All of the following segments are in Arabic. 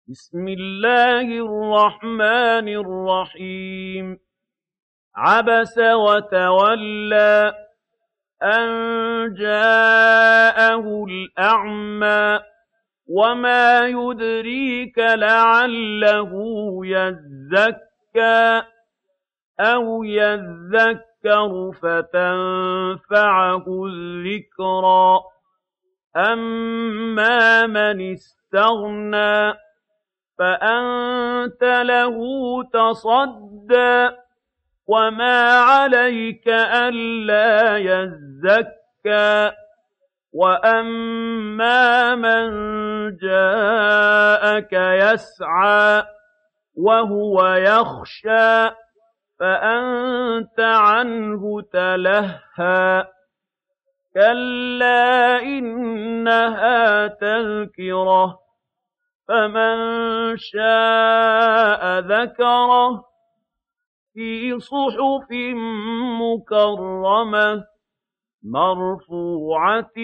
بسم الله الرحمن الرحيم. عبس وتولى أن جاءه الأعمى وما يدريك لعله يزكى أو يذكر فتنفعه الذكرى أما من استغنى فأنت له تصدى وما عليك ألا يزكى وأما من جاءك يسعى وهو يخشى فأنت عنه تلهى كلا إنها تذكرة فمن شاء ذكره في صحف مكرمة مرفوعة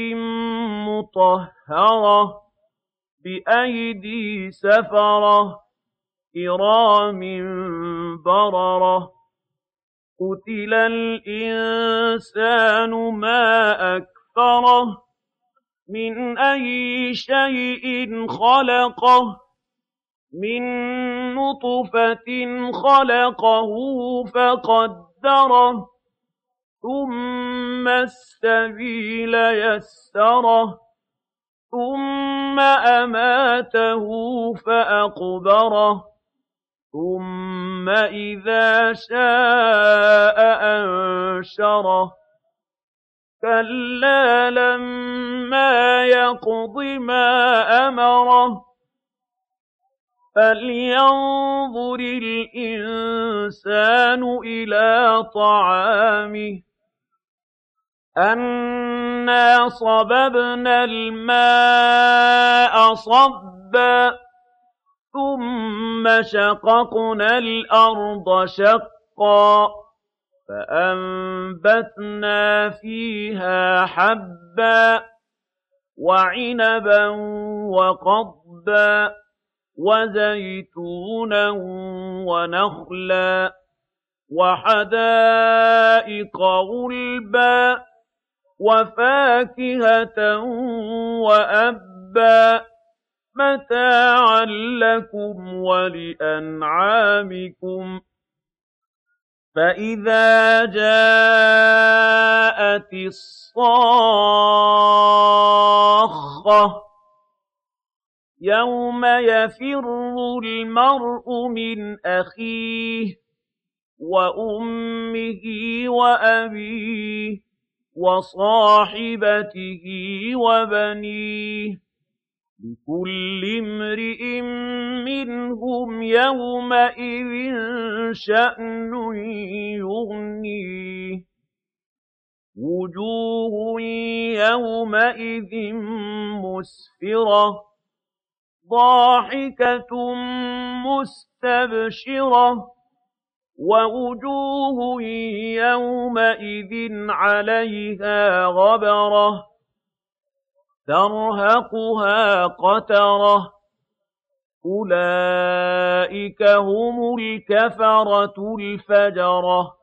مطهرة بأيدي سفرة كرام بررة قتل الإنسان ما أكفره من أي شيء خلقه من نطفة خلقه فقدره ثم السبيل يسره ثم أماته فأقبره ثم إذا شاء أنشره كلا لما يقض ما أمره فلينظر الإنسان إلى طعامه أنا صببنا الماء صبا ثم شققنا الأرض شقا فأنبتنا فيها حبا وعنبا وقضبا وزيتونا ونخلا وحدائق غلبا وفاكهة وأبا متاعا لكم ولأنعامكم فإذا جاءت الصاخة يوم يفر المرء من أخيه وأمه وأبيه وصاحبته وبنيه لكل امرئ منهم يومئذ شأن يغنيه وجوه يومئذ مسفرة ضاحكة مستبشرة ووجوه يومئذ عليها غبرة ترهقها قترة أولئك هم الكفرة الفجرة